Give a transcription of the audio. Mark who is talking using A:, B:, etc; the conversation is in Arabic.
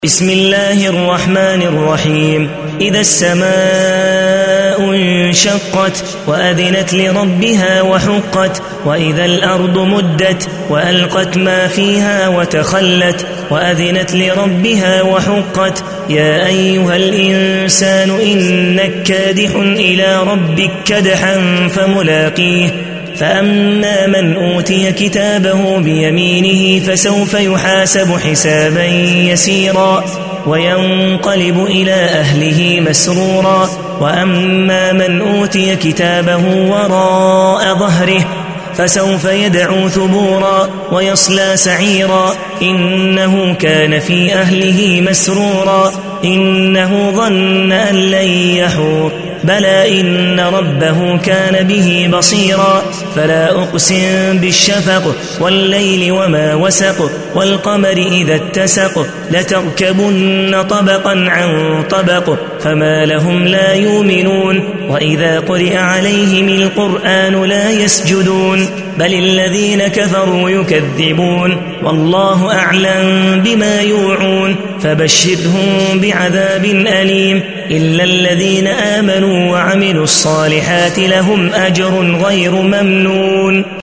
A: بسم الله الرحمن الرحيم. إذا السماء انشقت وأذنت لربها وحقت وإذا الأرض مدت وألقت ما فيها وتخلت وأذنت لربها وحقت يا أيها الإنسان إنك كادح إلى ربك كدحا فملاقيه فأما من أوتي كتابه بيمينه فسوف يحاسب حسابا يسيرا وينقلب إلى أهله مسرورا وأما من أوتي كتابه وراء ظهره فسوف يدعو ثبورا ويصلى سعيرا إنه كان في أهله مسرورا إنه ظن أن لن يحور بلى إن ربه كان به بصيرا فلا أقسم بالشفق والليل وما وسق والقمر إذا اتسق لتركبن طبقا عن طبق فما لهم لا يؤمنون وإذا قرئ عليهم القرآن لا يسجدون بل الذين كفروا يكذبون والله أعلم بما يوعون فبشرهم بعذاب أليم إلا الذين آمنوا وعملوا الصالحات لهم أجر غير ممنون.